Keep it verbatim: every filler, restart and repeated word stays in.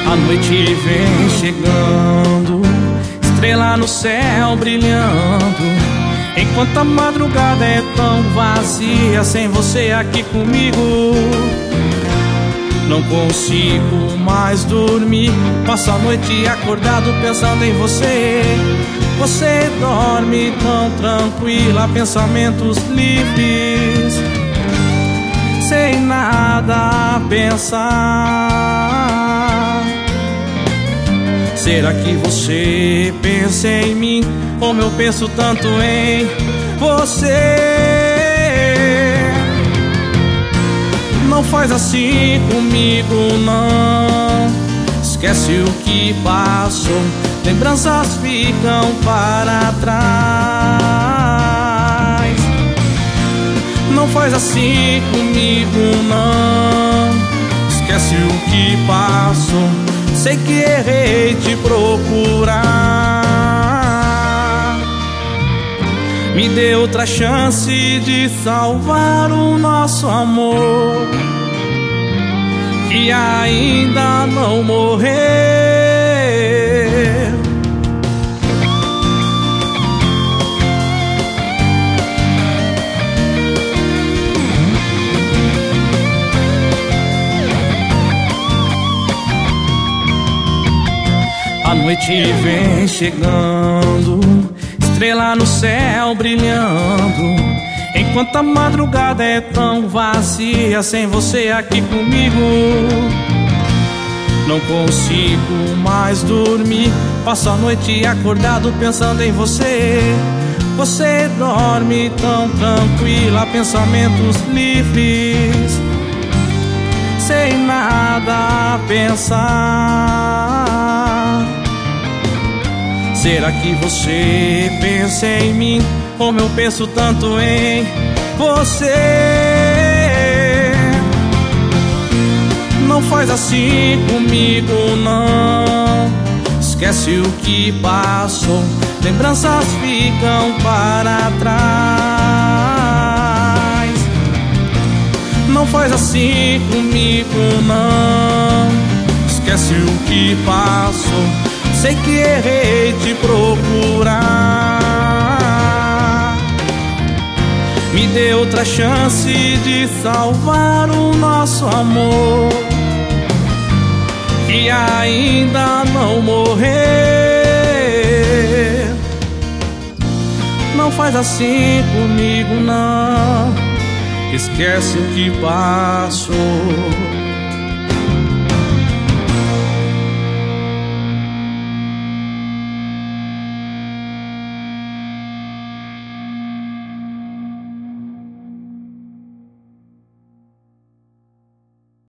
A noite vem chegando, estrela no céu brilhando, enquanto a madrugada é tão vazia sem você aqui comigo. Não consigo mais dormir, passo a noite acordado pensando em você. Você dorme tão tranquila, pensamentos livres, sem nada a pensar. Será que você pensa em mim, como eu penso tanto em você? Não faz assim comigo, não. Esquece o que passou, lembranças ficam para trás. Não faz assim comigo, não. Esquece o que passou, sei que errei te procurar. Me dê outra chance de salvar o nosso amor, que ainda não morreu. A noite vem chegando, estrela no céu brilhando, enquanto a madrugada é tão vazia sem você aqui comigo. Não consigo mais dormir, passo a noite acordado pensando em você. Você dorme tão tranquila, pensamentos livres, sem nada a pensar. Será que você pensa em mim, como eu penso tanto em você? Não faz assim comigo, não. Esquece o que passou, lembranças ficam para trás. Não faz assim comigo, não. Esquece o que passou, sei que errei te procurar. Me dê outra chance de salvar o nosso amor, que ainda não morreu. Não faz assim comigo, não. Esquece o que passou.